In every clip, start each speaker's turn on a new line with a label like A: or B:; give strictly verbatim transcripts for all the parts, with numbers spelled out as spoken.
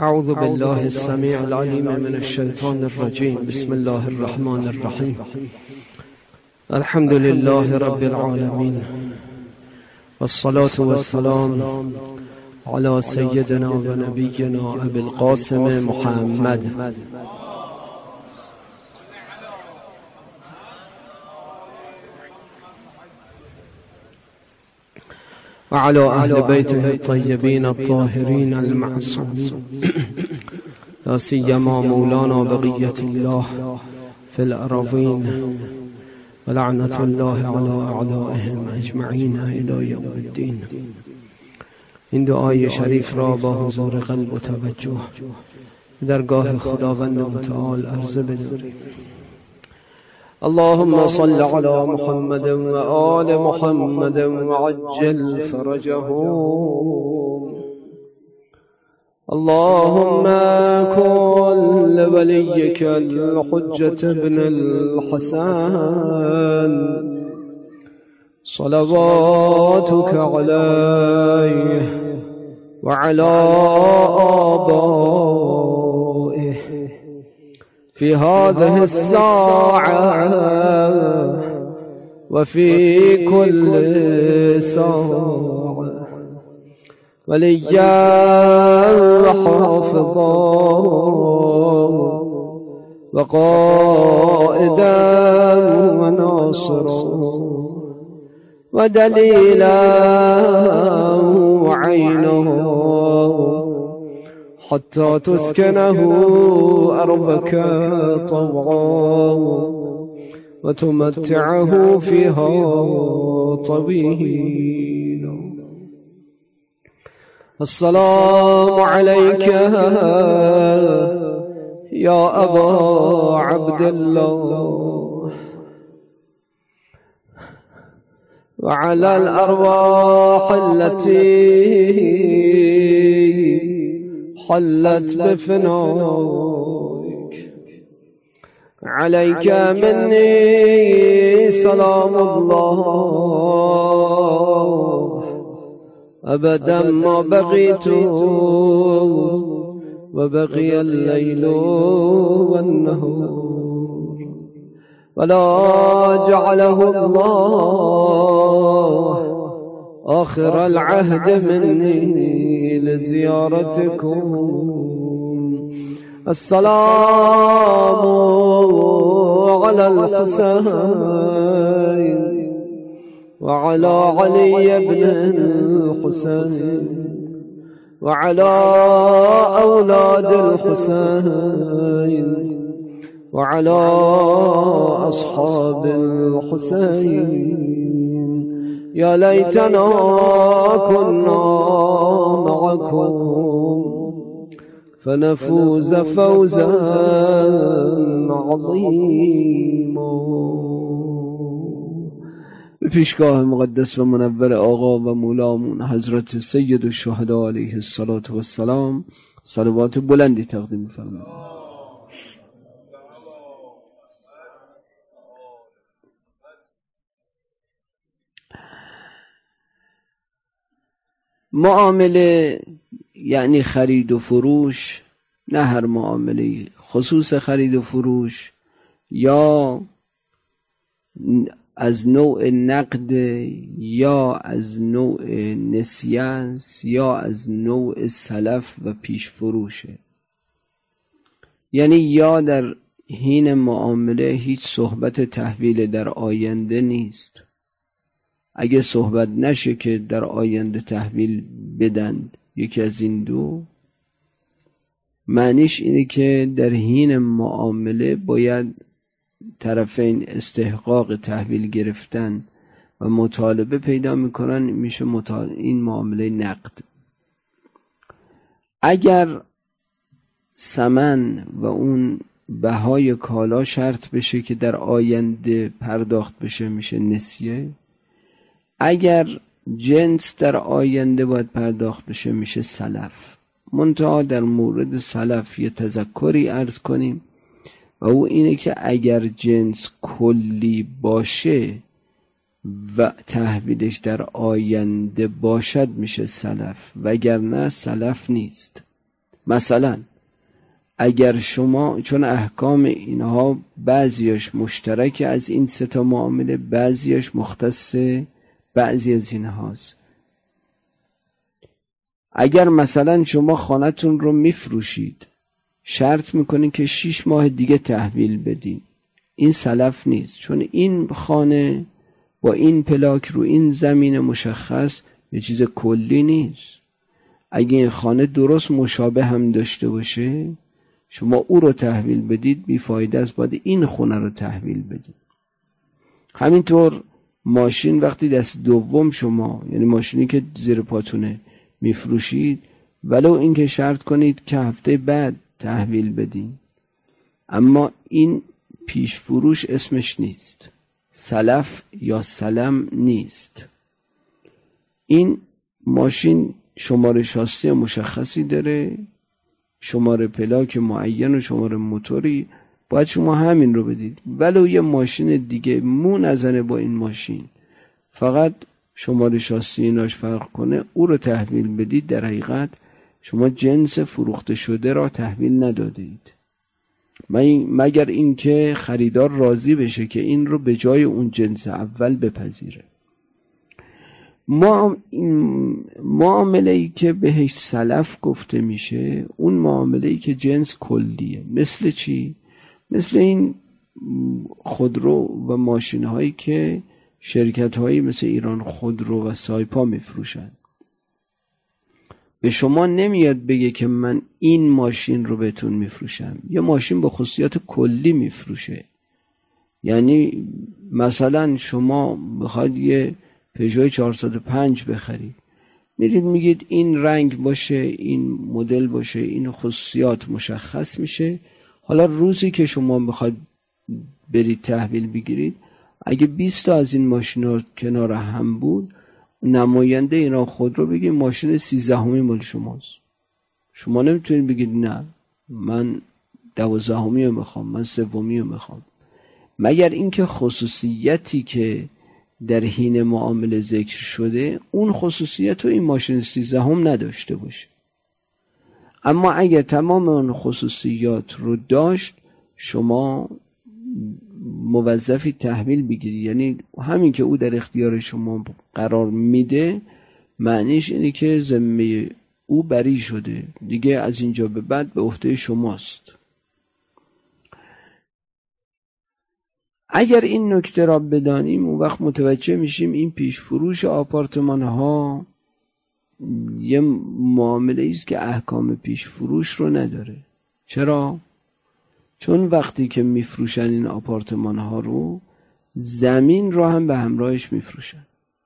A: اعوذ بالله السمیع العلیم من الشیطان الرجیم. بسم الله الرحمن الرحیم. الحمد لله رب العالمین والصلاة والسلام على سیدنا و نبینا ابی القاسم محمد وعلى أهل بيته الطيبين الطاهرين المعصومين لا سيما مولانا بقية الله في الأراضين ولعنة الله على أعدائهم أجمعين إلى يوم الدين. این دعای شریف را با حضور قلب و توجه درگاه خداوند متعال عرضه بداریم. اللهم صل على محمد وآل محمد وعجل فرجهم. اللهم كن لوليك الحجة ابن الحسن صلواتك عليه وعلى آبائه في هذه الساعة وفي كل ساعة وليا وحافظا وقائدا وناصرا ودليلا وعينا حتى تسكنه أرضك طوعا وتمتعه فيها طويلا. السلام عليك يا أبا عبد الله وعلى الأرواح التي حلت بفنائك. عليك مني سلام الله أبدا ما بقيت وبقي الليل والنهار، ولا جعله الله آخر العهد مني لزيارتكم. السلام على الحسين وعلى علي بن الحسين وعلى أولاد الحسين وعلى أصحاب الحسين. يا ليتنا كنا معكم فنفوز فوزا عظيما. به پیشگاه مقدس و منور آقا و مولامون حضرت سید الشهدا علیه الصلاة والسلام صلوات بلندی تقدیم فرمایید. معامله یعنی خرید و فروش، نه هر معامله، خصوص خرید و فروش یا از نوع نقد یا از نوع نسیه یا از نوع سلف و پیش فروشه. یعنی یا در حین معامله هیچ صحبت تحویل در آینده نیست. اگه صحبت نشه که در آینده تحویل بدند یکی از این دو، معنیش اینه که در حین معامله باید طرفین استحقاق تحویل گرفتن و مطالبه پیدا میکنن، میشه مطالبه این معامله نقد. اگر ثمن و اون بهای کالا شرط بشه که در آینده پرداخت بشه میشه نسیه. اگر جنس در آینده باید پرداخت بشه میشه سلف. منتها در مورد سلف یه تذکری عرض کنیم و او اینه که اگر جنس کلی باشه و تحویلش در آینده باشد میشه سلف، وگرنه سلف نیست. مثلا اگر شما، چون احکام اینها بعضیاش مشترک از این سه تا معامله، بعضیاش مختص بعضی از اینهاست. اگر مثلا شما خانه‌تون رو میفروشید، شرط میکنید که شیش ماه دیگه تحویل بدین، این سلف نیست، چون این خانه با این پلاک رو این زمین مشخص یه چیز کلی نیست. اگه این خانه درست مشابه هم داشته باشه، شما او رو تحویل بدید بیفایده است، باید این خونه رو تحویل بدید. همینطور ماشین وقتی دست دوم شما، یعنی ماشینی که زیر پاتونه میفروشید، ولو این که شرط کنید که هفته بعد تحویل بدین، اما این پیش فروش اسمش نیست، سلف یا سلم نیست. این ماشین شماره شاسی مشخصی داره، شماره پلاک معین و شماره موتوری، باید شما همین رو بدید. ولو یه ماشین دیگه مو نزنه با این ماشین، فقط شماره شاسی ایناش فرق کنه، او رو تحویل بدید، در حقیقت شما جنس فروخته شده را تحویل ندادید، مگر اینکه خریدار راضی بشه که این رو به جای اون جنس اول بپذیره. ما معامله ای که بهش سلف گفته میشه، اون معامله ای که جنس کلیه. مثل چی؟ مثل این خودرو و ماشین هایی که شرکت هایی مثل ایران خودرو و سایپا میفروشن. به شما نمیاد بگه که من این ماشین رو بهتون میفروشم. یه ماشین با خصوصیات کلی میفروشه. یعنی مثلا شما بخواید یه پژو چهارصد و پنج بخرید، میرید میگید این رنگ باشه، این مدل باشه، این خصوصیات مشخص میشه. حالا روزی که شما بخواید برید تحویل بگیرید، اگه بیست تا از این ماشینا کنار هم بود، نماینده ایران خودرو بگید ماشین سیزدهمی مال شماست. شما نمیتونید بگید نه من دوازدهمی رو میخوام، من سومی رو میخوام، مگر اینکه خصوصیتی که در حین معامله ذکر شده اون خصوصیت رو این ماشین سیزدهم نداشته باشه. اما اگر تمام اون خصوصیات رو داشت، شما موظفی تحویل بگیری. یعنی همین که او در اختیار شما قرار میده، معنیش اینه که ذمه او بری شده، دیگه از اینجا به بعد به عهده شماست. اگر این نکته را بدانیم، اون وقت متوجه میشیم این پیش فروش آپارتمان ها یه معامله است که احکام پیش فروش رو نداره. چرا؟ چون وقتی که میفروشن این آپارتمان ها رو، زمین رو هم به همراهش میفروشن.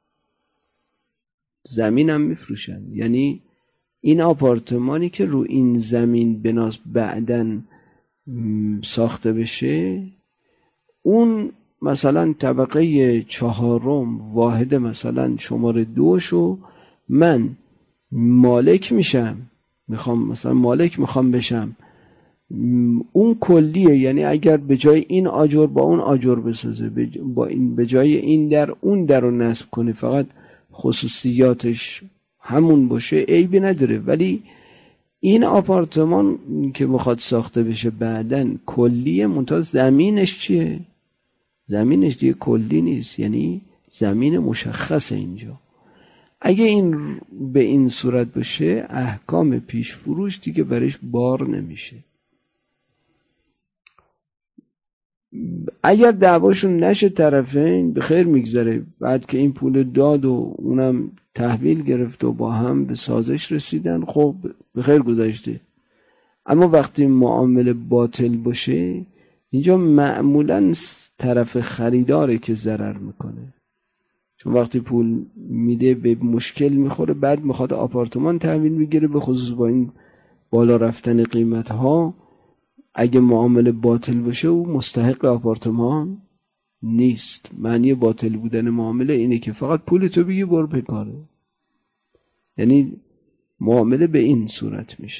A: زمین هم میفروشن، یعنی این آپارتمانی که رو این زمین بناس بعدن ساخته بشه، اون مثلا طبقه چهارم واحد مثلا شماره دوشو من مالک میشم، میخوام مثلا مالک میخوام بشم، اون کلیه. یعنی اگر به جای این آجر با اون آجر بسازه، با این به جای این در اون در رو نصب کنه، فقط خصوصیاتش همون باشه، عیبی نداره. ولی این آپارتمان که بخواد ساخته بشه بعدن کلیه، منتها زمینش چیه؟ زمینش دیگه کلی نیست، یعنی زمین مشخصه اینجا. اگه این به این صورت باشه، احکام پیش فروش دیگه برش بار نمیشه. اگر دعواشون نشه طرفین، به خیر میگذره. بعد که این پول داد و اونم تحویل گرفت و با هم به سازش رسیدن، خب به خیر گذشته. اما وقتی معامله باطل باشه، اینجا معمولاً طرف خریداره که ضرر میکنه، چون وقتی پول میده به مشکل میخوره، بعد میخواد آپارتمان تحویل میگیره، به خصوص با این بالا رفتن قیمت ها. اگه معامله باطل باشه، او مستحق آپارتمان نیست. معنی باطل بودن معامله اینه که فقط پول تو بگی برو به کاره. یعنی معامله به این صورت میشه.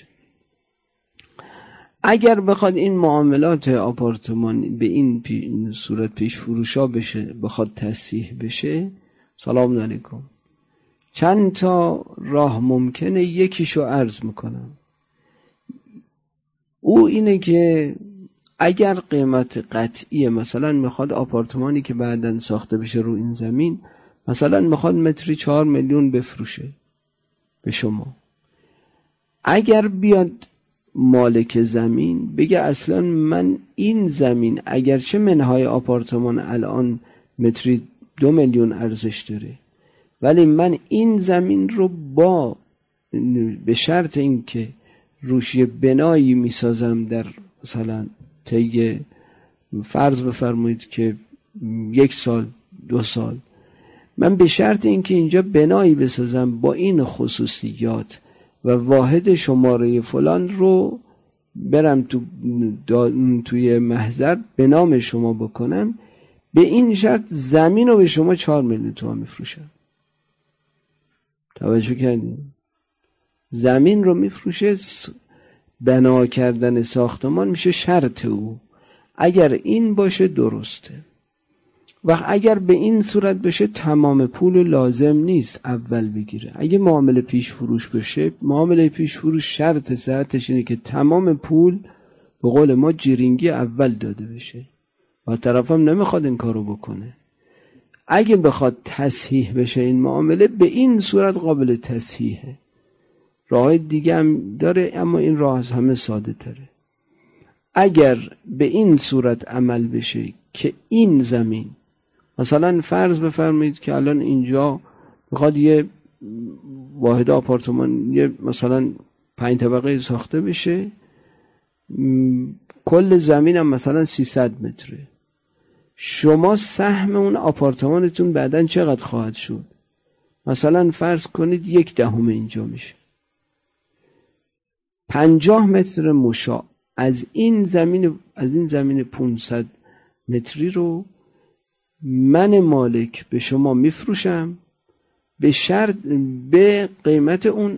A: اگر بخواد این معاملات آپارتمان به این پی صورت پیش فروشا بشه، بخواد تصحیح بشه، سلام علیکم، چند تا راه ممکنه، یکیشو عرض میکنم. او اینه که اگر قیمت قطعیه، مثلا میخواد آپارتمانی که بعداً ساخته بشه رو این زمین مثلا میخواد متری چهار میلیون بفروشه به شما، اگر بیاد مالک زمین بگه اصلا من این زمین اگرچه منهای آپارتمان الان متری دو میلیون ارزش داره، ولی من این زمین رو با به شرط اینکه روش یه بنایی میسازم در مثلا طی فرض بفرمایید که یک سال دو سال، من به شرط اینکه اینجا بنایی بسازم با این خصوصیات و واحد شماره فلان رو برم تو توی محضر به نام شما بکنم، به این شرط زمین رو به شما چهار میلیون تومان میفروشم. توجه کردین؟ زمین رو میفروشه، بنا کردن ساختمان میشه شرط او. اگر این باشه درسته. و اگر به این صورت بشه تمام پول لازم نیست اول بگیره. اگه معامله پیش فروش بشه، معامله پیش فروش شرط صحتش اینه که تمام پول به قول ما جیرینگی اول داده بشه و طرفم نمیخواد این کارو بکنه. اگه بخواد تصحیح بشه این معامله، به این صورت قابل تصحیحه. راه دیگه هم داره اما این راه از همه ساده تره. اگر به این صورت عمل بشه که این زمین مثلا فرض بفرمایید که الان اینجا بخواد یه واحد آپارتمان یه مثلا پنج طبقه ساخته بشه، کل زمین هم مثلا سیصد متره، شما سهم اون آپارتمانتون بعدن چقدر خواهد شد؟ مثلا فرض کنید یک دهم اینجا میشه، پنجاه متر مشاع از این زمین از این زمین پانصد متری رو من مالک به شما میفروشم به شرط به قیمت اون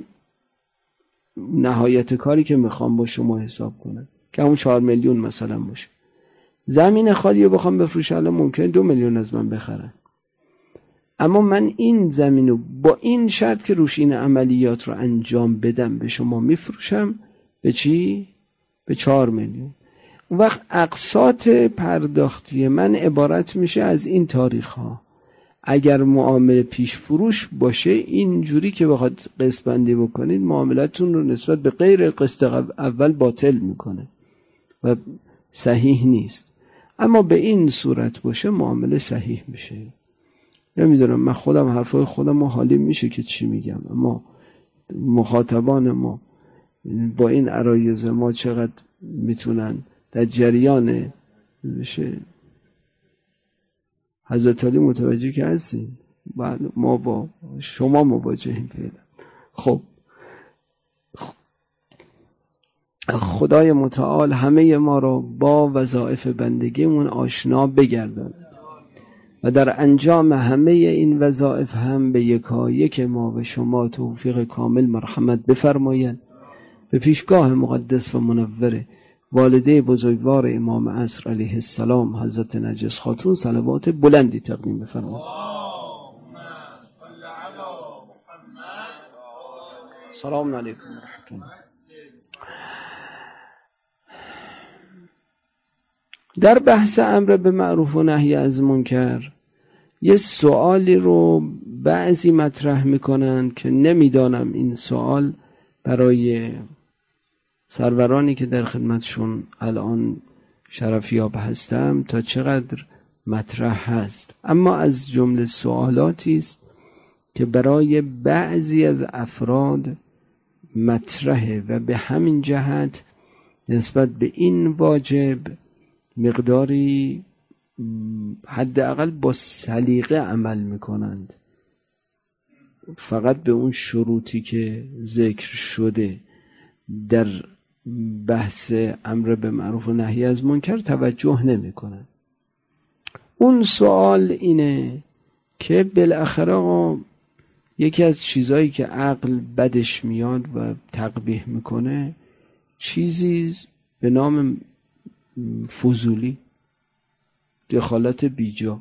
A: نهایت کاری که میخوام با شما حساب کنم که اون چهار میلیون مثلا باشه. زمین خالی رو بخوام بفروشم الان ممکنه دو میلیون از من بخرن، اما من این زمین رو با این شرط که روش این عملیات رو انجام بدم به شما میفروشم به چی؟ به چهار میلیون. اون وقت اقساط پرداختی من عبارت میشه از این تاریخ ها. اگر معامله پیش فروش باشه اینجوری که بخواد قسط بندی بکنید معاملتون رو نسبت به غیر قسط اول باطل میکنه و صحیح نیست. اما به این صورت باشه معامله صحیح میشه. نمیدونم، من خودم حرفای خودم رو حالی میشه که چی میگم، اما مخاطبان ما با این عرایض ما چقدر میتونن در جریان بشه. حضرت علی متوجه که هستیم، ما با شما مواجهیم فعلا. خب خدای متعال همه ما رو با وظایف بندگیمون آشنا بگرداند و در انجام همه این وظایف هم به یکایک ما و شما توفیق کامل مرحمت بفرماید. به پیشگاه مقدس و منور والده بزرگوار امام عصر علیه السلام حضرت نرگس خاتون صلوات بلندی تقدیم بفرمایید. سلام علیکم و رحمت الله. در بحث امر به معروف و نهی از منکر یه سوالی رو بعضی مطرح میکنن که نمیدانم این سوال برای سرورانی که در خدمتشون الان شرفیاب هستم تا چقدر مطرح هست، اما از جمله سوالاتی است که برای بعضی از افراد مطرحه و به همین جهت نسبت به این واجب مقداری حداقل با سلیقه عمل میکنند. فقط به اون شروطی که ذکر شده در بحث امر به معروف و نهی از منکر توجه نمی کنن. اون سوال اینه که بالاخره یکی از چیزایی که عقل بدش میاد و تقبیح میکنه چیزی به نام فضولی، دخالت بیجا،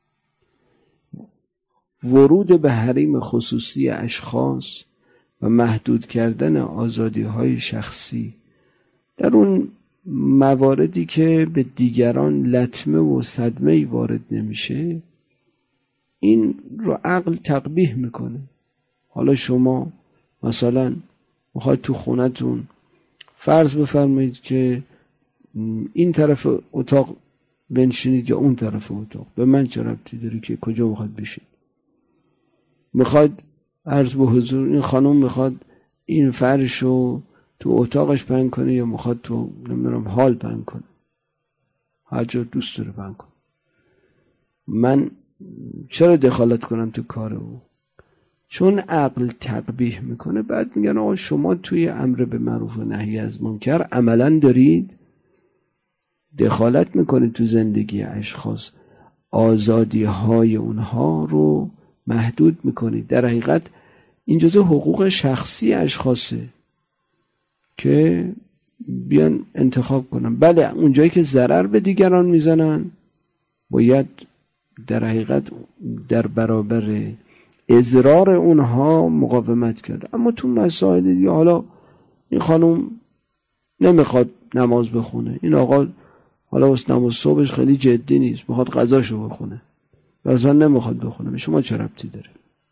A: ورود به حریم خصوصی اشخاص و محدود کردن آزادی های شخصی در اون مواردی که به دیگران لطمه و صدمه وارد نمیشه، این رو عقل تقبیح میکنه. حالا شما مثلا میخواید تو خونتون فرض بفرمایید که این طرف اتاق بنشینید یا اون طرف اتاق، به من چه ربطی داره که کجا میخواد بشین؟ میخواد عرض به حضور این خانم میخواد این فرشو تو اتاقش پهن کنه یا میخواد تو نمیدونم هال پهن کنه، هر جا دوست داره پهن کنه. من چرا دخالت کنم تو کار او؟ چون عقل تقبیح میکنه. بعد میگن آقا شما توی امر به معروف و نهی از منکر عملا دارید دخالت میکنید تو زندگی اشخاص، آزادی های اونها رو محدود میکنید. در حقیقت این جزء حقوق شخصی اشخاصه که بیان انتخاب کنن. بله اونجایی که ضرر به دیگران میزنن باید در حقیقت در برابر اضرار اونها مقاومت کرد، اما تو مسائل دیگه حالا این خانم نمیخواد نماز بخونه، این آقا حالا واسه نماز صبحش خیلی جدی نیست، میخواد غذاشو بخونه یا اصلا نمیخواد بخونه، به شما چه ربطی داره؟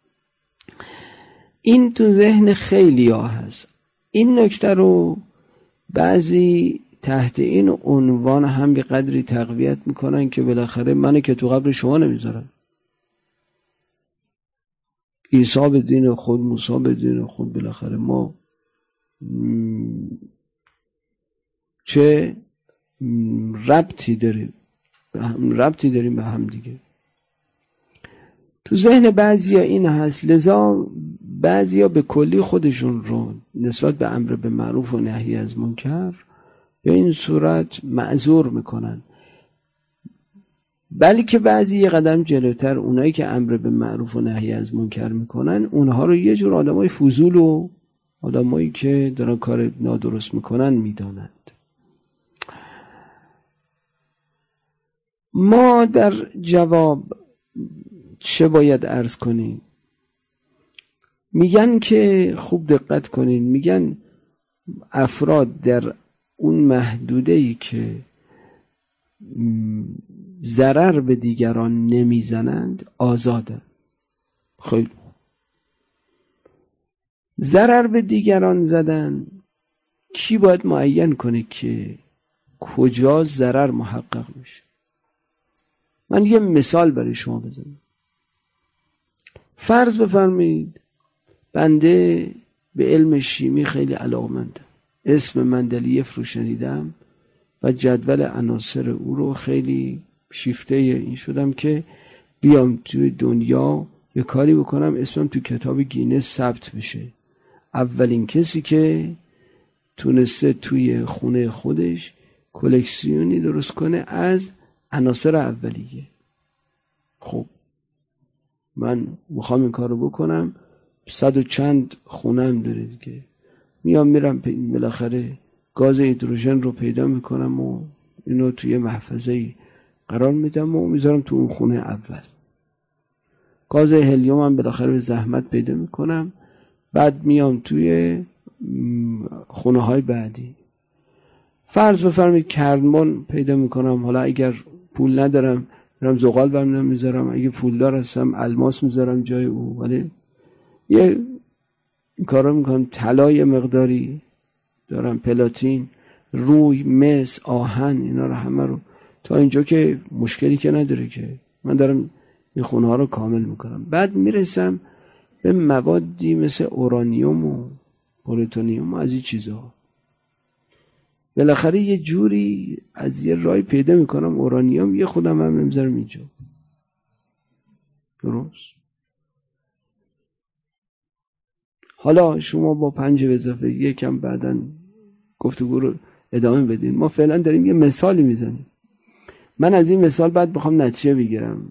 A: این تو ذهن خیلی ها هست. این نکته رو بعضی تحت این عنوان هم به قدری تقویت میکنن که بالاخره منو که تو قبر شما نمیذارن. عیسی به دین خود، موسی به دین خود، بالاخره ما چه ربطی داریم ربطی داریم به هم دیگه. تو ذهن بعضیا این هست، لذا بعضیا به کلی خودشون رو نسبت به امر به معروف و نهی از منکر به این صورت معذور میکنن، بلکه بعضی یه قدم جلوتر اونایی که امر به معروف و نهی از منکر میکنن اونها رو یه جور آدمای فضول و آدمایی که دارن کار نادرست میکنن میدانند. ما در جواب چه باید عرض کنیم؟ میگن که خوب دقت کنین، میگن افراد در اون محدوده‌ای که ضرر به دیگران نمیزنند آزادند. خیلی ضرر به دیگران زدن کی باید معین کنه که کجا ضرر محقق میشه؟ من یه مثال برای شما بزنم. فرض بفرمایید بنده به علم شیمی خیلی علاقه‌مندم، اسم مندلیف رو شنیدم و جدول عناصر او رو خیلی شیفته این شدم که بیام توی دنیا یه کاری بکنم اسمم تو کتاب گینس ثبت بشه. اولین کسی که تونسته توی خونه خودش کلکسیونی درست کنه از عناصر اولیه. خب من میخوام این کار رو بکنم، صد و چند خونم داره دیگه، میام میرم بالاخره گاز هیدروژن رو پیدا میکنم و اینو توی محفظه‌ای قرار میدم و میذارم تو اون خونه اول. گاز هلیوم هم بالاخره به زحمت پیدا میکنم، بعد میام توی خونه های بعدی. فرض بفرمایید کربن پیدا میکنم، حالا اگر پول ندارم میرم زغال برمیدارم میذارم، اگه پولدار هستم الماس میذارم جای او، ولی یه کارا میکنم. طلای مقداری دارم، پلاتین، روی، مس، آهن، اینا رو همه رو تا اینجا که مشکلی که نداره که من دارم این خونه ها رو کامل میکنم. بعد میرسم به موادی مثل اورانیوم و پلوتونیوم و از این چیزها. بالاخره یه جوری از یه رای پیدا میکنم اورانیوم یه خودم هم نمیذارم اینجا. درست؟ حالا شما با پنج به اضافه یکم بعداً گفتگو رو ادامه بدین. ما فعلا داریم یه مثالی میزنیم. من از این مثال بعد بخوام نتیجه بگیرم.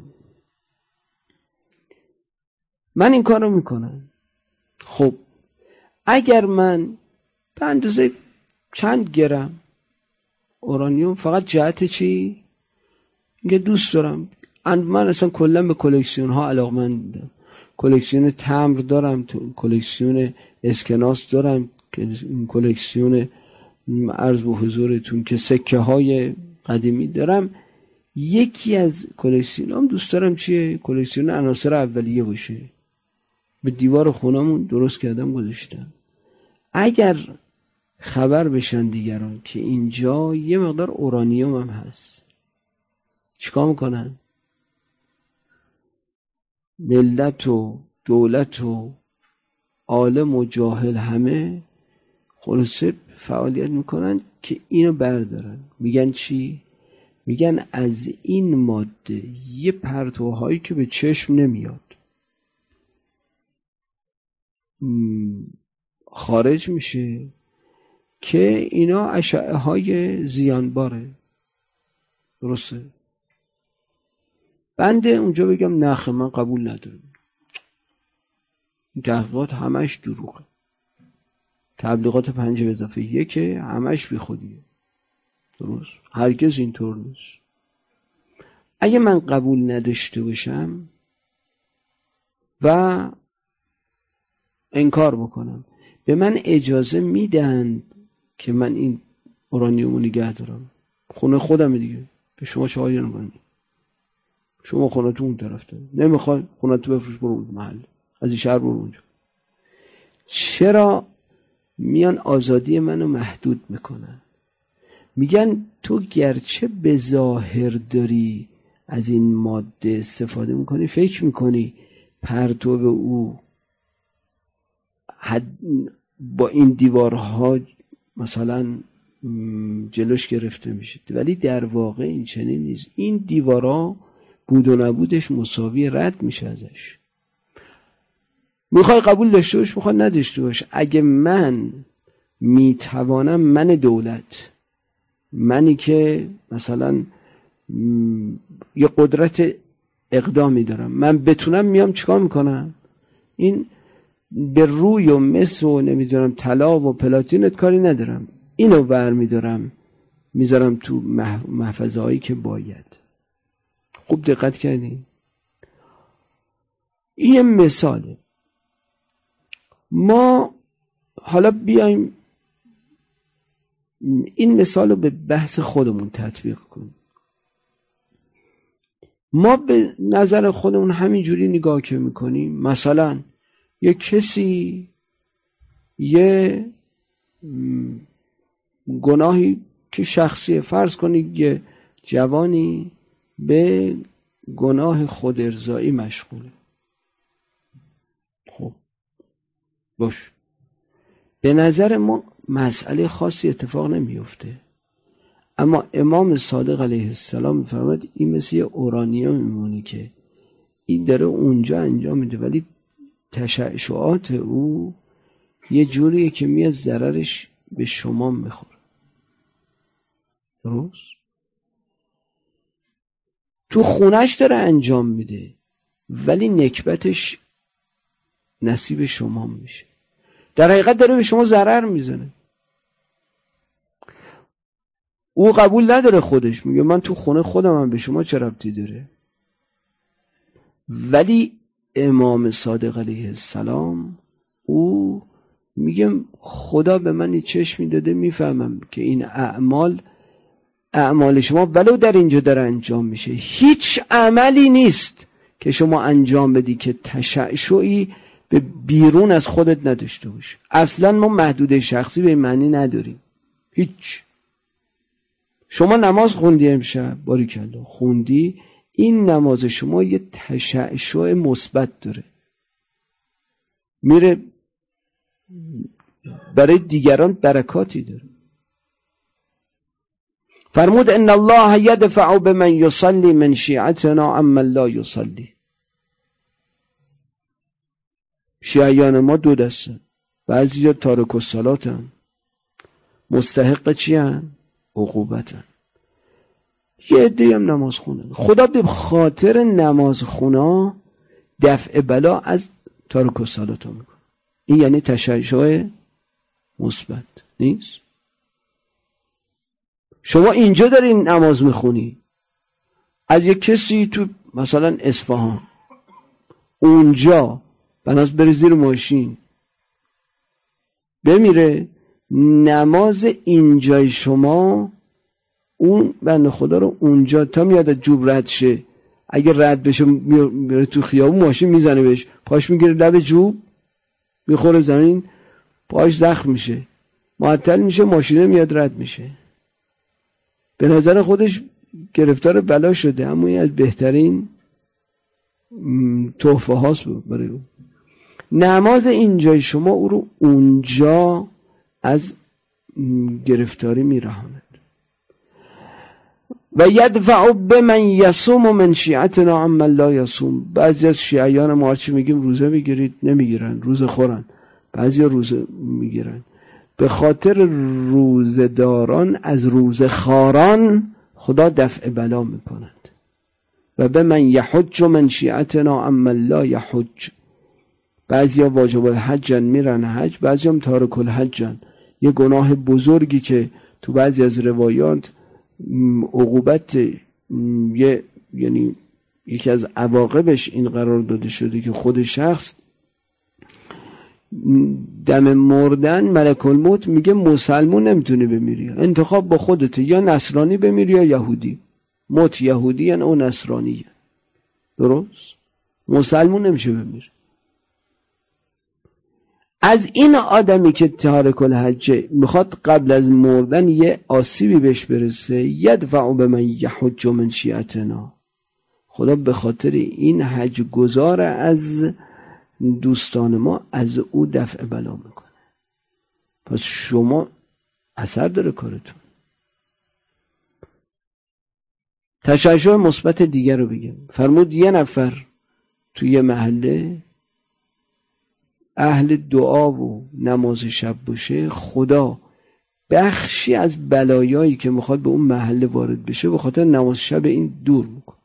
A: من این کار رو میکنم. خب اگر من به اندازه چند گرم اورانیوم فقط جهت چی؟ اینکه دوست دارم، من اصلا کلا به کلکسیون ها علاقه‌مندم. کلکسیون تمبر دارم، تو کلکسیون اسکناس دارم، کلکسیون عرض به حضورتون که سکه های قدیمی دارم. یکی از کلکسیونام دوست دارم چیه؟ کلکسیون عناصر اولیه باشه. به دیوار خونمون درست کردم گذاشتم. اگر خبر بشن دیگران که اینجا یه مقدار اورانیوم هم هست، چیکار میکنن؟ ملت و دولت و عالم و جاهل همه خلاصه فعالیت میکنن که اینو بردارن. میگن چی؟ میگن از این ماده یه پرتوهایی که به چشم نمیاد خارج میشه که اینا اشعه های زیانباره. درسته؟ بنده اونجا بگم نخ، من قبول ندارم. این تحقیقات همش دروغه. تبلیغات پنج به اضافه یکه، همش بی خودیه. درست؟ هرگز اینطور نیست. اگه من قبول نداشته باشم و انکار بکنم، به من اجازه میدن که من این اورانیومو نگه دارم. خونه خودم دیگه، به شما چه آیه نکنی؟ شما خونه تو اون طرف داری، نمیخوای خونه تو بفروش برو اون محل، از این شهر برو اونجا. چرا میان آزادی منو محدود میکنن؟ میگن تو گرچه به ظاهر داری از این ماده استفاده میکنی، فکر میکنی پرتو او حد با این دیوارها مثلا جلوش گرفته میشه، ولی در واقع این چنین نیست. این دیوارها بود و نبودش مساوی رد میشه ازش. میخوای قبول داشته باش، میخوای نداشته باش. اگه من میتوانم، من دولت، منی که مثلا یه قدرت اقدامی دارم، من بتونم، میام چیکار میکنم؟ این به روی و مس و نمیدونم طلا و پلاتینت کاری ندارم، اینو برمیدارم میذارم تو محفظه هایی که باید. خوب دقت کردین؟ این مثاله. ما حالا بیایم این مثال رو به بحث خودمون تطبیق کنیم. ما به نظر خودمون همینجوری نگاه که میکنیم، مثلا یه کسی یه گناهی که شخصیه، فرض کنید یه جوانی به گناه خود ارضایی مشغوله. خب باش، به نظر ما مسئله خاصی اتفاق نمیفته، اما امام صادق علیه السلام میفرماید این مثل یه اورانیوم میمونه که این داره اونجا انجام میده، ولی تشعشعات او یه جوریه که میاد ضررش به شما میخوره. درست؟ تو خونش داره انجام میده، ولی نکبتش نصیب شما میشه. در حقیقت داره به شما ضرر میزنه. او قبول نداره، خودش میگه من تو خونه خودم هم، به شما چه ربطی داره؟ ولی امام صادق علیه السلام او میگه خدا به من چشمی داده، میفهمم که این اعمال اعمال شما ولو در اینجا داره انجام میشه، هیچ عملی نیست که شما انجام بدی که تشعشعی به بیرون از خودت نداشته باشه. اصلا ما محدوده شخصی به معنی نداریم. هیچ. شما نماز خوندی امشب، باریکلا خوندی، این نماز شما یه تشعشع مثبت داره، میره برای دیگران برکاتی داره. فرمود ان الله یدفع بمن یصلی من شیعتنا عمن لا یصلی. شیعیان ما دو دستن، بعضی ها تارک الصلاتن، مستحق چی هن؟ عقوبتن. یه عده‌ای هم نماز خونن. خدا به خاطر نماز خونا دفع بلا از تارک الصلات میکنه. این یعنی تشعشع مثبت نیست؟ شما اینجا دارین نماز میخونی، از یک کسی تو مثلا اصفهان اونجا بناس بره زیر ماشین بمیره، نماز اینجای شما اون بنده خدا رو اونجا تا میاد جوب رد شه، اگه رد بشه میره تو خیابون ماشین میزنه بهش، پاش میگیره لب جوب میخوره زمین، پاش زخم میشه، معطل میشه، ماشینه میاد رد میشه، به نظر خودش گرفتار بلا شده، اما این از بهترین تحفه هاست برای او. نماز اینجای شما او رو اونجا از گرفتاری میرهاند. و یدفع بمن یصوم من شیعتنا عمن لا یصوم. بعضی از شیعیان ما هرچی میگیم روزه میگیرید، نمیگیرن، روزه خورن. بعضی روزه میگیرن. به خاطر روزه داران از روزه خاران خدا دفع بلا میکند. و به من یحج من شیعتنا عمن لا یحج. بعضی ها واجب الحجن میرن حج، بعضی هم تارک الحجن. یه گناه بزرگی که تو بعضی از روایات عقوبت یه یعنی یکی از عواقبش این قرار داده شده که خود شخص دم مردن ملک الموت میگه مسلمون نمیتونی بمیری، انتخاب با خودته، یا نصرانی بمیری یا یهودی. موت یهودی یا او نصرانی. درست؟ مسلمون نمیشه بمیری. از این آدمی که تارک الحج میخواد قبل از مردن یه آسیبی بهش برسه، یدفع بمن یحج من شیعتنا، خدا به خاطر این حج گذار از دوستان ما از او دفع بلا میکنه. پس شما اثر داره کارتون. تشعشع مثبت دیگر رو بگم. فرمود یه نفر توی یه محله اهل دعا و نماز شب باشه، خدا بخشی از بلایایی که میخواد به اون محله وارد بشه به خاطر نماز شب این دور میکنه.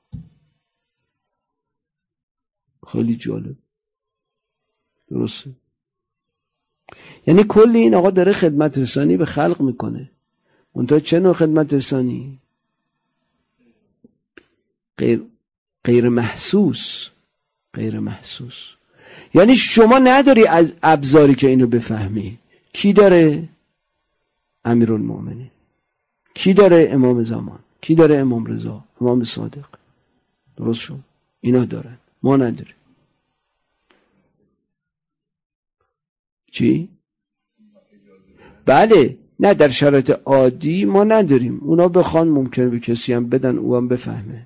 A: خیلی جالب. درسته؟ یعنی کل این آقا داره خدمت رسانی به خلق میکنه. منتها چه نوع خدمت رسانی؟ غیر غیر محسوس. غیر محسوس. یعنی شما نداری از ابزاری که اینو بفهمی. کی داره؟ امیرالمومنین. کی داره؟ امام زمان. کی داره؟ امام رضا، امام صادق. درست شد؟ اینا دارن، ما نداریم. چی؟ بله، نه در شرایط عادی ما نداریم. اونا بخوان ممکنه به کسی هم بدن او هم بفهمه.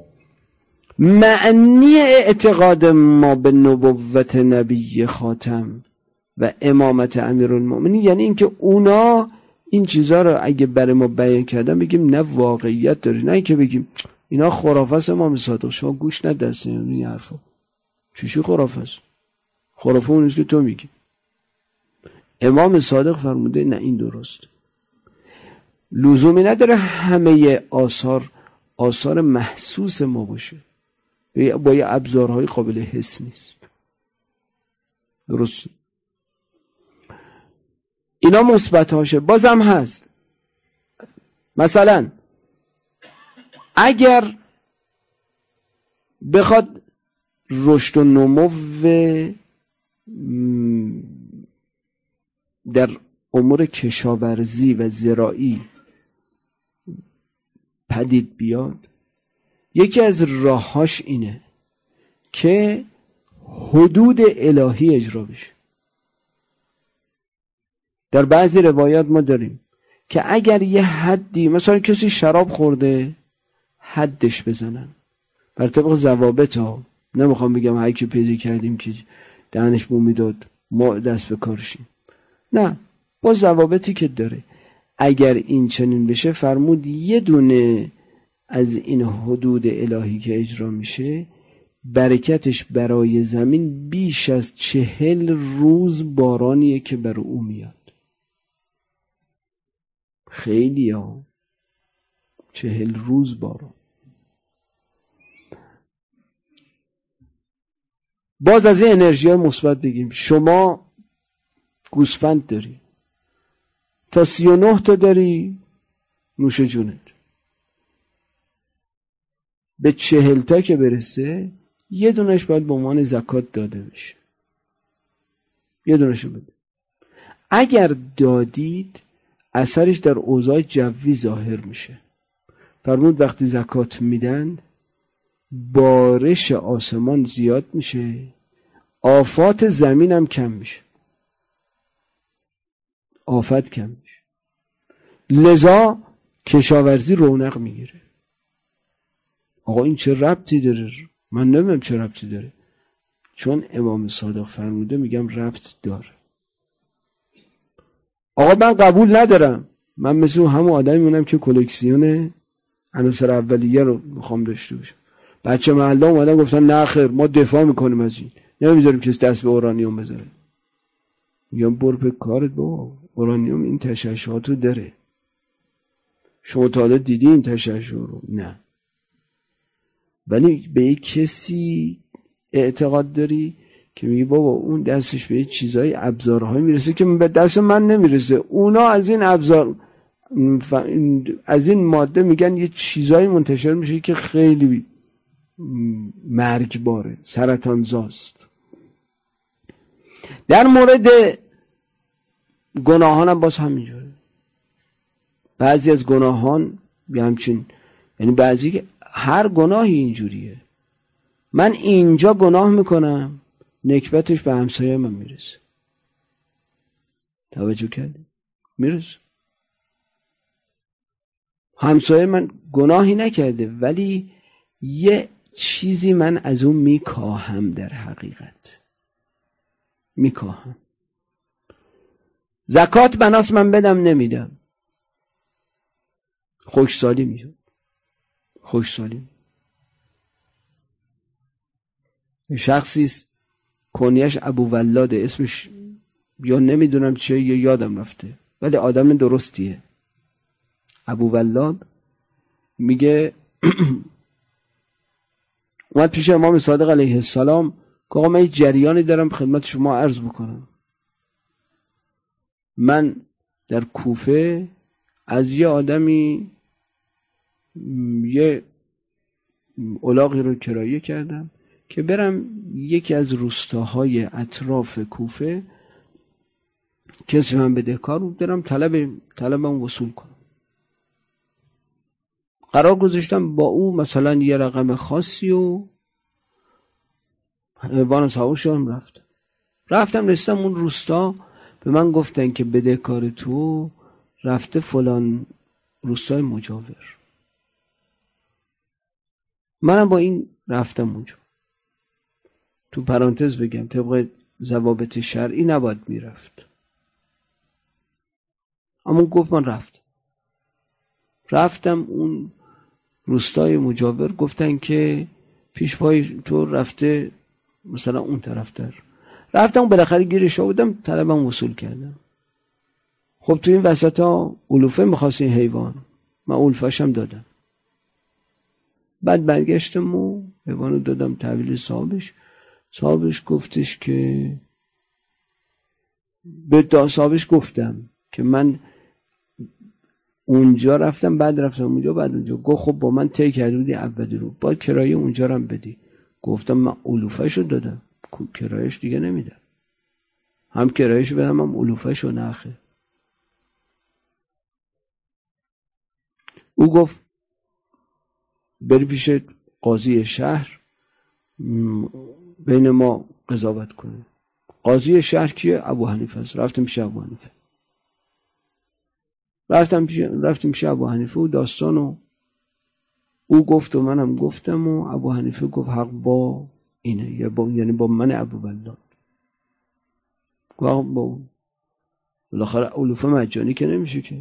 A: معنی اعتقاد ما به نبوت نبی خاتم و امامت امیرالمومنین یعنی اینکه اونا این چیزا رو اگه برای ما بیان کردن بگیم نه واقعیت داره، نه اینکه بگیم اینا خرافه است. امام صادق شما گوش ندستین این حرفا. چیشی خرافه است؟ خرافه اون نیست که تو میگی. امام صادق فرموده نه این درست. لزومی نداره همه آثار آثار محسوس ما باشه، با یه ابزارهای قابل حس نیست. درست؟ اینا مثبت هاشه. بازم هست مثلا اگر بخواد رشد و نمو در امور کشاورزی و زراعی پدید بیاد، یکی از راهاش اینه که حدود الهی اجرا بشه. در بعضی روایات ما داریم که اگر یه حدی، مثلا کسی شراب خورده حدش بزنن بر طبق ضوابط ها. نمیخوام بگم هر کی پیدا کردیم که دهنش بو میداد ما دست به کارشیم، نه، با ضوابطی که داره. اگر این چنین بشه فرمود یه دونه از این حدود الهی که اجرا میشه برکتش برای زمین بیش از چهل روز بارانیه که بر او میاد. خیلی ها، چهل روز باران. باز از این انرژی مثبت بگیم. شما گوسفند داری، تا سی و نه تا داری، نوش جونت. به چهل تا که برسه یه دونش باید به عنوان زکات داده بشه. یه دونشو بده. اگر دادید اثرش در اوضاع جوی ظاهر میشه. فرمود وقتی زکات میدن بارش آسمان زیاد میشه، آفات زمین هم کم میشه، آفت کم میشه، لذا کشاورزی رونق میگیره. آقا این چه ربطی داره؟ من نمیدونم چه ربطی داره، چون امام صادق فرموده میگم ربط داره. آقا من قبول ندارم، من مثل همون آدمی مونم که کلکسیون عناصر اولیه رو میخوام داشته باشم. بچه محله اومدن گفتن نه خیر ما دفاع میکنیم از این، نمیذاریم کسی دست به اورانیوم بذاره. میگم برو به کارت بابا، اورانیوم این تشعشعات رو داره، شما تا حالا دیدی این تشعشع رو؟ نه. ولی به یک کسی اعتقاد داری که میگی بابا اون دستش به چیزای ابزارهای میرسه که به دست من نمیرسه، اونا از این ابزار از این ماده میگن یه چیزایی منتشر میشه که خیلی مرگباره، سرطانزاست. در مورد گناهان هم باز همینجوره. بعضی از گناهان به همچین، یعنی بعضی که هر گناهی اینجوریه، من اینجا گناه میکنم نکبتش به همسایه من میرسه. توجه کردی؟ میرسه. همسایه من گناهی نکرده ولی یه چیزی من از اون میکاهم، در حقیقت میکاهم. زکات بناس من بدم نمیدم، خوشسالی میشد. خوشسالی شخصی است کنیش ابو ولاده، اسمش یا نمیدونم چه یا یادم رفته، ولی آدم درستیه. ابو ولاد میگه اومد پیش امام صادق علیه السلام که آقا من یه جریانی دارم خدمت شما عرض بکنم. من در کوفه از یه آدمی یه الاغی رو کرایه کردم که برم یکی از روستاهای اطراف کوفه کسی من بدهکار بود، برم طلب طلبم وصول کنم. قرار گذاشتم با او مثلا یه رقم خاصی و حیوان سوار شدم رفتم رفتم رسیدم اون روستا، به من گفتن که بدهکار تو رفته فلان روستای مجاور. منم با این رفتم اونجا. تو پرانتز بگم طبق ضوابط شرعی نباید میرفت، اما گفت من رفت رفتم اون روستای مجاور، گفتن که پیش پای تو رفته مثلا اون طرف در رفتم، بالاخره گیرش آوردم، طلبم وصول کردم. خب تو این وسط ها علوفه میخواست این حیوان، من علوفه‌شم دادم. بعد برگشتم و حیوانو دادم تحویل صاحبش. صاحبش گفتش که به صاحبش گفتم که من اونجا رفتم بعد رفتم اونجا بعد اونجا. گفت خب با من طی کرده بودی اولی رو، باید کرایه اونجا رو هم بدی. گفتم من علوفه‌شو دادم، کرایهش دیگه نمیدم، هم کرایهشو بدم هم علوفه‌شو نخه. او گفت بری پیش قاضی شهر بین ما قضاوت کنه. قاضی شهر کیه؟ ابو حنیفه است. رفتم پیش ابو حنیفه رفتم پیش رفتیم پیش ابو حنیفه و داستانو او گفت و منم گفتم و ابو حنیفه گفت حق با اینه، یا با یعنی با من ابو ولاد. گفت با بالاخره علوفه مجانی که نمیشه که.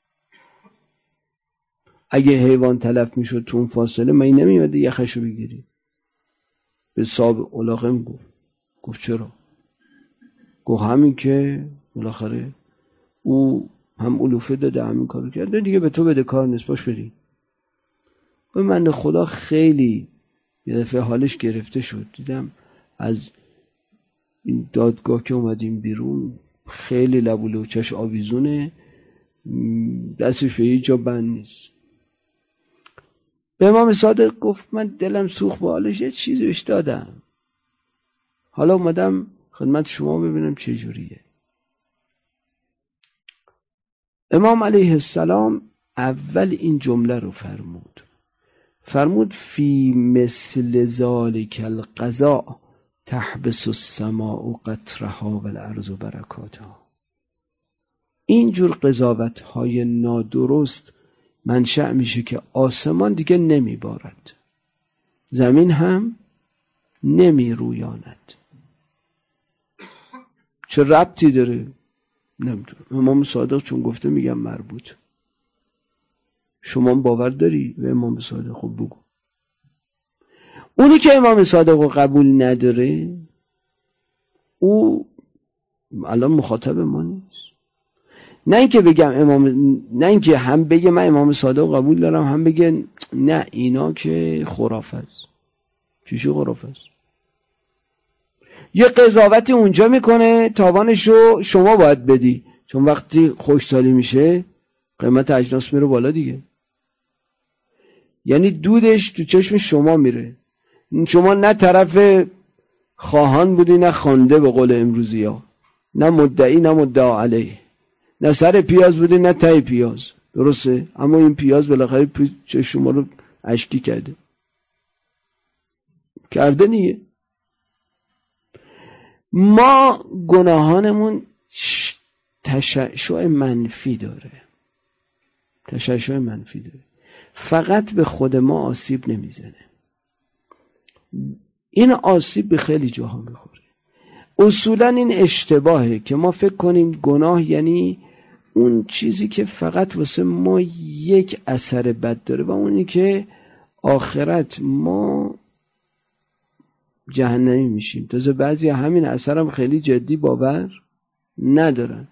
A: اگه حیوان تلف میشد تو اون فاصله من نمیومده یخشو بگیری. به صاحب الاغم گفت گفت چرا؟ گفت همین که بالاخره او هم علوفه داده همین کارو کرده دیگه، به تو بده کار نیست، باش بری. و من خدا خیلی یه دفعه حالش گرفته شد، دیدم از این دادگاه که اومدیم بیرون خیلی لب و لوچش آویزونه، دستش به هیچ جا بند نیست. به امام صادق گفت من دلم سوخت با حالش، یه چیزی بهش دادم، حالا اومدم خدمت شما ببینم چه جوریه. امام علیه السلام اول این جمله رو فرمود فرمود فی مثل ذالک القضاء تحبس السماء قطرها و الارض برکاتها. اینجور قضاوت های نادرست منشأ میشه که آسمان دیگه نمیبارد، زمین هم نمیرویاند. چه ربطی داره؟ نمیدونم. امام صادق چون گفته میگم مربوط. شما باور داری به امام صادق؟ خب بگو. اونی که امام صادق رو قبول نداره او الان مخاطب ما نیست. نه اینکه بگم امام، نه اینکه هم بگه من امام صادق قبول دارم هم بگه نه اینا که خرافه است. چیشی خرافه است؟ یه قضاوتی اونجا میکنه تاوانش رو شما باید بدی، چون وقتی خوشسالی میشه قیمت اجناس میره بالا دیگه. یعنی دودش تو چشم شما میره. شما نه طرف خواهان بودی نه خوانده به قول امروزی ها، نه مدعی نه مدعا علیه، نه سر پیاز بودی نه ته پیاز. درسته؟ اما این پیاز بالاخره چشم شما رو اشکی کرده کرده نیه. ما گناهانمون تشعشع منفی داره، تشعشع منفی داره، فقط به خود ما آسیب نمیزنه. این آسیب به خیلی جاها میخوره. اصولا این اشتباهه که ما فکر کنیم گناه یعنی اون چیزی که فقط واسه ما یک اثر بد داره و اونی که آخرت ما جهنمی میشیم. تازه بعضی همین اثر هم خیلی جدی باور ندارن.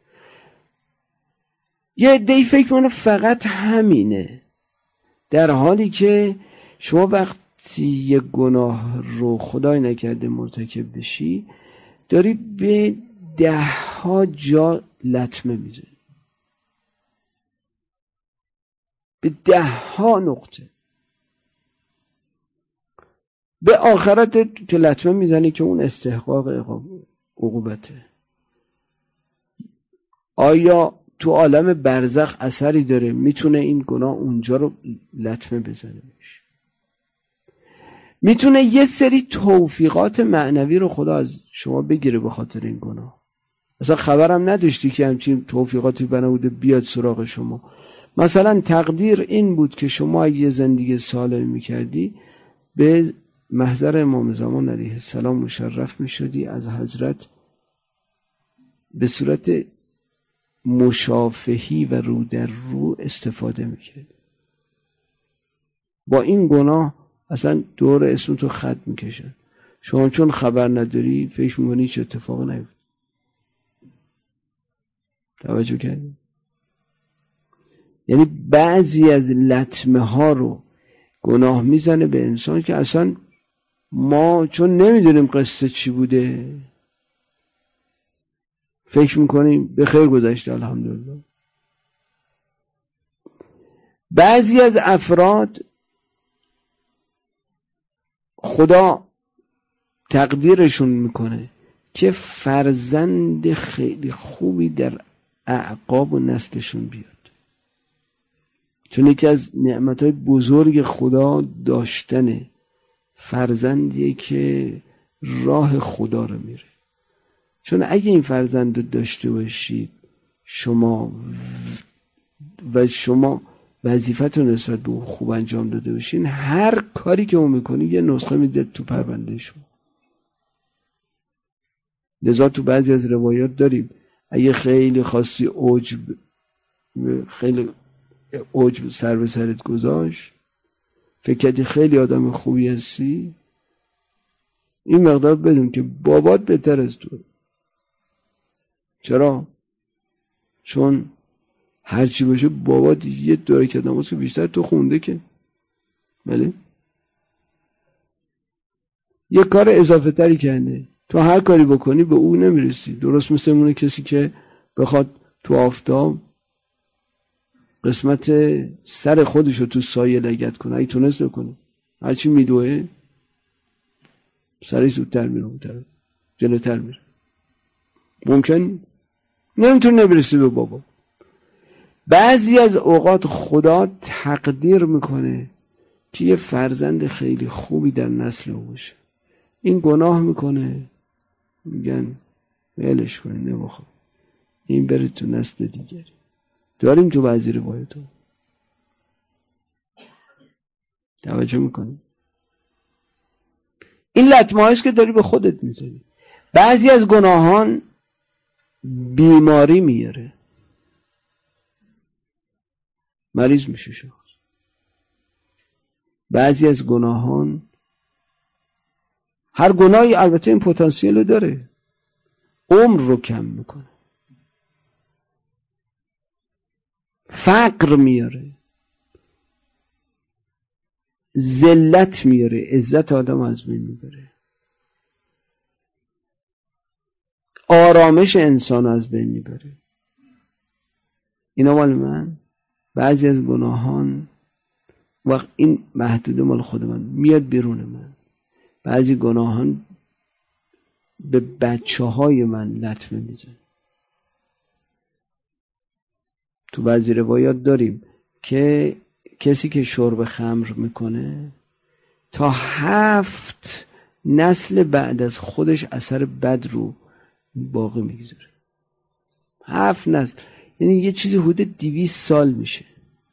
A: یه عده‌ای فکر کنه فقط همینه، در حالی که شما وقتی یه گناه رو خدای نکرده مرتکب بشی داری به ده ها جا لطمه میزنی، به ده ها نقطه. به آخرت که لطمه میزنی که اون استحقاق عقوبته. آیا تو عالم برزخ اثری داره میتونه این گناه اونجا رو لطمه بزنه؟ میتونه یه سری توفیقات معنوی رو خدا از شما بگیره به خاطر این گناه. اصلا خبرم نداشتی که همچین توفیقاتی بنابوده بیاد سراغ شما. مثلا تقدیر این بود که شما اگه زندگی سالم میکردی به محضر امام زمان علیه السلام مشرف میشدی، از حضرت به صورت مشافهی و رو در رو استفاده میکردی. با این گناه اصلا دور اسم تو خط میکشن. شما چون خبر نداری فکر میکنی چه اتفاق نیفت. توجه کردی؟ یعنی بعضی از لطمه ها رو گناه میزنه به انسان که اصلا ما چون نمیدونیم قصه چی بوده فکر میکنیم به خیر گذشته الحمدلله. بعضی از افراد خدا تقدیرشون میکنه که فرزند خیلی خوبی در اعقاب و نسلشون بیاد، چون یکی از نعمتهای بزرگ خدا داشتن فرزندیه که راه خدا رو میره. چون اگه این فرزند رو داشته باشید شما و شما وظیفتون نسبت به اون خوب انجام داده باشین، هر کاری که اون میکنی یه نسخه میده تو پرونده شما. لذا تو بعضی از روایات داریم اگه خیلی خاصی عجب خیلی عجب سر به سرت گذاشت، فکر کردی خیلی آدم خوبی هستی، این مقدار بدون که بابات بهتر از تو. چرا؟ چون هرچی باشه بابات یه دوره که نماز که بیشتر تو خونده که بله یه کار اضافه تری کنده، تو هر کاری بکنی به او نمیرسی. درست مثل اونه کسی که بخواد تو آفتاب قسمت سر خودشو تو سایه لگد کنه، اگه تونست کنه هرچی میدوه سرش زودتر میره اونتر جلوتر میره. ممکن نمیتونه برسی به بابا. بعضی از اوقات خدا تقدیر میکنه که یه فرزند خیلی خوبی در نسل او باشه، این گناه میکنه، میگن ولش کنه نمیخوام، این بره تو نسل دیگری. داریم تو بعضی روایت ها، توجه میکنی؟ این لطمه هاست که داری به خودت میزنی. بعضی از گناهان بیماری میاره، مریض میشه شخص. بعضی از گناهان، هر گناهی البته این پتانسیل رو داره، عمر رو کم میکنه، فقر میاره، ذلت میاره، عزت آدم از بین میبره، آرامش انسان از بین میبره. اینا مال من. بعضی از گناهان وقت این محدود مال خود من میاد بیرون من. بعضی گناهان به بچه های من لطمه میزن. تو بعضی روایات داریم که کسی که شرب خمر میکنه تا هفت نسل بعد از خودش اثر بد رو باقی میگذاره. هفت نسل، یعنی یه چیزی حدود دویست سال میشه.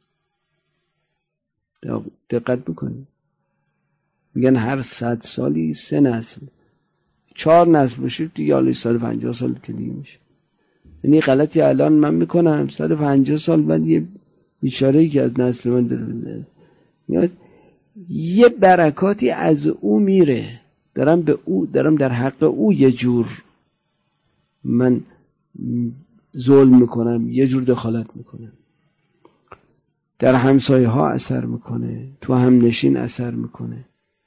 A: دقت بکنید، میگن هر صد سالی سه نسل، چهار نسل بشه دیگه حالا صد و پنجاه سال که دیگه میشه. یعنی غلطی الان من میکنم صد و پنجاه سال بعد یه بیچاره‌ای که از نسل من داره میاد یه برکاتی از او میره، دارم به او دارم در حق او یه جور من ظلم میکنم، یه جور دخالت میکنم، در همسایه ها اثر میکنه، تو هم نشین اثر میکنه،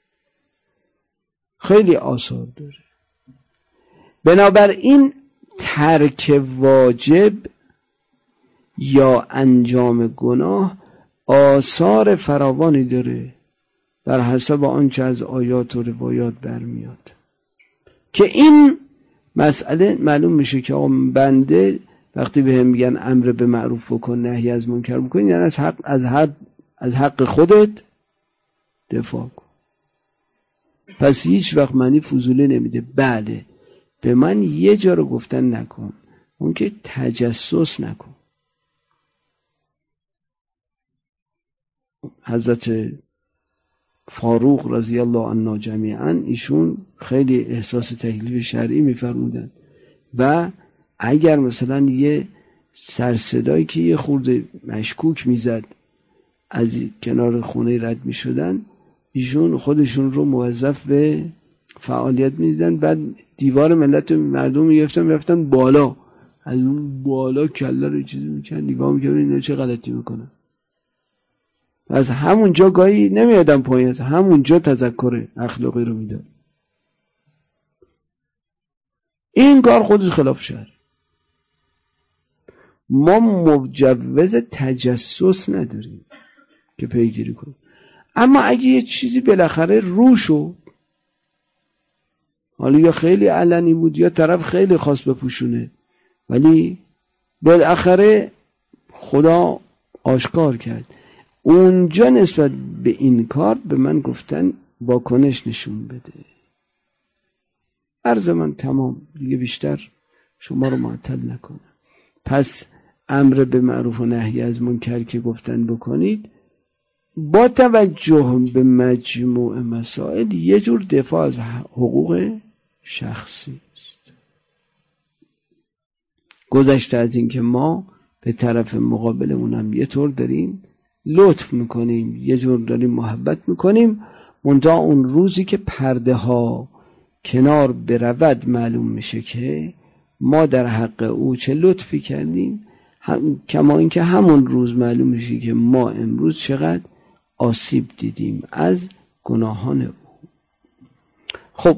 A: خیلی آثار داره. بنابراین ترک واجب یا انجام گناه آثار فراوانی داره بر حسب آنچه از آیات و روایات برمیاد که این مسئله معلوم میشه که آقا بنده وقتی به هم میگن امر به معروف بکن نهی از منکر بکن، یعنی از حق از حق از حق خودت دفاع کن. پس هیچ وقت معنی فضولی نمیده. بله به من یه جا رو گفتن نکن، اون که تجسس نکن. حضرت فاروق رضی الله عنه جمیعا ایشون خیلی احساس تکلیف شرعی میفرمودن و اگر مثلا یه سرصدایی که یه خورده مشکوک میزد از کنار خونه رد میشدن، ایشون خودشون رو موظف به فعالیت میدیدن، بعد دیوار ملت مردم میگفتن میرفتن بالا، از اون بالا کله رو چیزی میکرد، نگاه میکرد اینا چه غلطی میکنن. از همونجا گاهی نمیادم پایین، از همونجا تذکر اخلاقی رو میداد. این کار خودش خلاف شرع. ما مجوز تجسس نداریم که پیگیری کنیم، اما اگه یه چیزی بالاخره رو شد، حالا یا خیلی علنی بود یا طرف خیلی خواست بپوشونه، ولی بالاخره خدا آشکار کرد، اونجا نسبت به این کار به من گفتن واکنش نشون بده. عرض من تمام، دیگه بیشتر شما رو معطل نکنم. پس امر به معروف و نهی از منکر که گفتن بکنید، با توجه به مجموع مسائل یه جور دفاع از حقوق شخصی است. گذشته از این که ما به طرف مقابلمون هم یه طور داریم لطف میکنیم، یه جور داریم محبت میکنیم، منتها اون روزی که پرده ها کنار برود معلوم میشه که ما در حق او چه لطفی کردیم، هم... کما اینکه همون روز معلوم میشه که ما امروز چقدر آسیب دیدیم از گناهان او. خب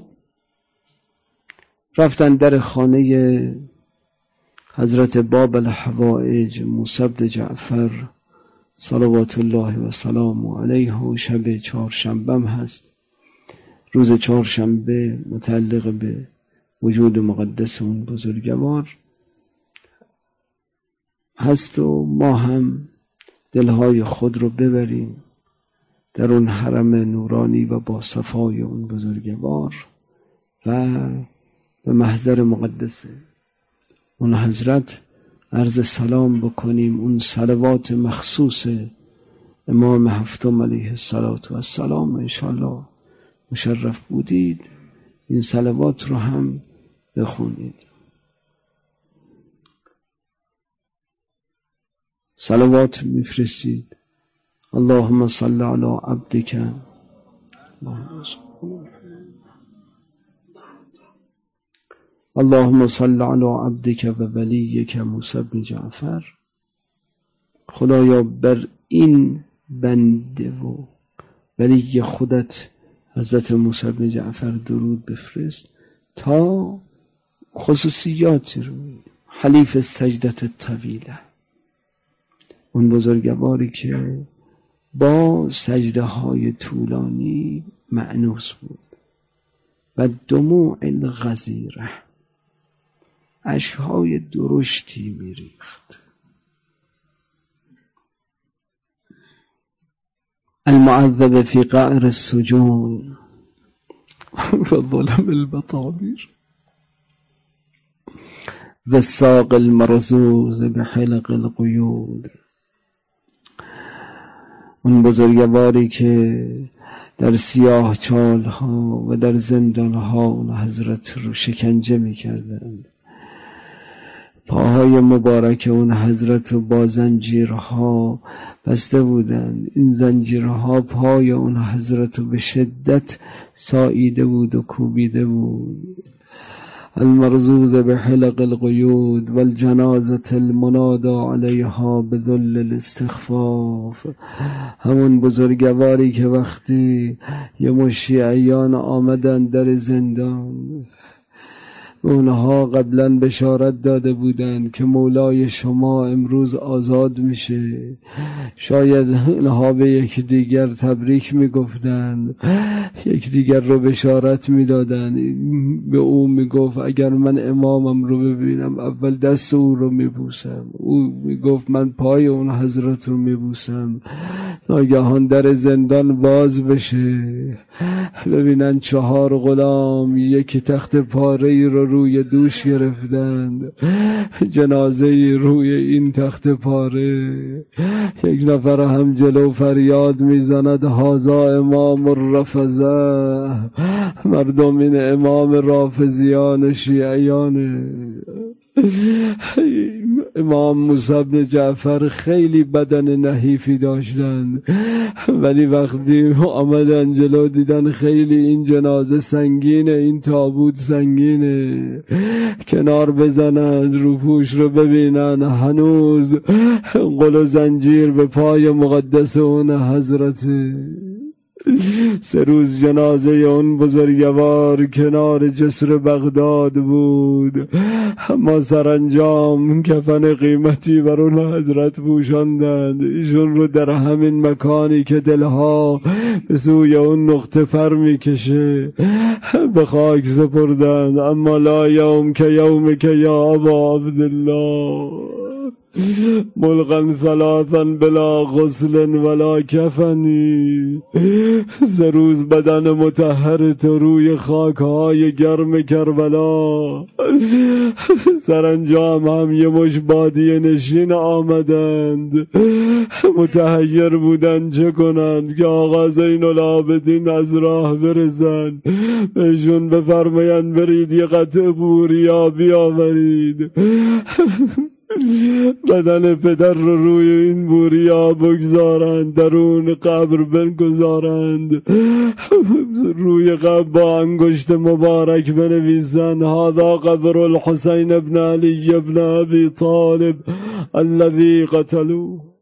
A: رفتن در خانه حضرت باب الحوائج موسی بن جعفر صلوات الله و سلام علیه و شب چهارشنبه هست. روز چهارشنبه متعلق به وجود مقدس اون بزرگوار هست و ما هم دلهای خود رو ببریم در اون حرم نورانی و با صفای اون بزرگوار و به محضر مقدس اون حضرت عرض سلام بکنیم. اون صلوات مخصوص امام هفتم علیه السلام انشاءالله مشرف بودید، این صلوات رو هم بخونید. صلوات میفرستید. اللهم صل علی عبدک اللهم صل علی عبدک و ولیک موسی بن جعفر. خدایا بر این بنده و ولی خودت حضرت موسی بن جعفر درود بفرست تا خصوصیاتی رو حلیف سجدت طویله، اون بزرگواری که با سجده های طولانی مأنوس بود و دموع الغزیره، اشکهای درشتی میریخت. المعذب فی قعر السجون و ظلم البطابیر ذا الساق المرزوز بحلق القیود. اون بزرگواری که در سیاه چالها و در زندانها اون حضرت رو شکنجه میکردند، پاهای مبارک اون حضرت رو با زنجیرها بسته بودند. این زنجیرها پای اون حضرت رو به شدت ساییده بود و کوبیده بود. المرزوز بحلق القیود والجنازة المنادى علیها بذل الاستخفاف. همون بزرگواری که وقتی یه مشیعیان آمدن در زندان، اونها قبلا بشارت داده بودند که مولای شما امروز آزاد میشه. شاید اونها به یک دیگر تبریک میگفتند، یک دیگر رو بشارت میدادند. به او میگفت اگر من امامم رو ببینم اول دست او رو میبوسم، او میگفت من پای اون حضرت رو میبوسم. ناگهان در زندان باز بشه، ببینن چهار غلام یک تخت پاره ای رو روی دوش گرفتند، جنازه روی این تخت پاره. یک نفر هم جلو فریاد میزند هذا امام الرافضه. مردم این امام رافضیان شیعیانه. امام موسی بن جعفر خیلی بدن نحیفی داشتند، ولی وقتی آمدن جلو دیدن خیلی این جنازه سنگینه، این تابوت سنگینه، کنار بزنند روپوش رو ببینن هنوز قل و زنجیر به پای مقدس اون حضرت. سه روز جنازه اون بزرگوار کنار جسر بغداد بود، اما سرانجام کفن قیمتی بر اون حضرت پوشاندند. ایشون رو در همین مکانی که دلها به سوی اون نقطه پر میکشه به خاک سپردند. اما لا یوم که یوم که یا ابا عبدالله ملغا ثلاثا بلا غسل ولا کفنی. سه روز بدن مطهر تو روی خاکهای گرم کربلا. سرانجام هم یه مش بادیه نشین آمدند، متحیر بودند چه کنند که آقا زین العابدین از راه برسند. بهشون بفرمایند برید یه قطع بوریا بیاورید، بدن پدر رو روی این بوریا بگذارند، درون قبر بگذارند، روی قبر با انگشت مبارک بنویسند هذا قبر الحسین ابن علی ابن ابی طالب الذی قتلوه.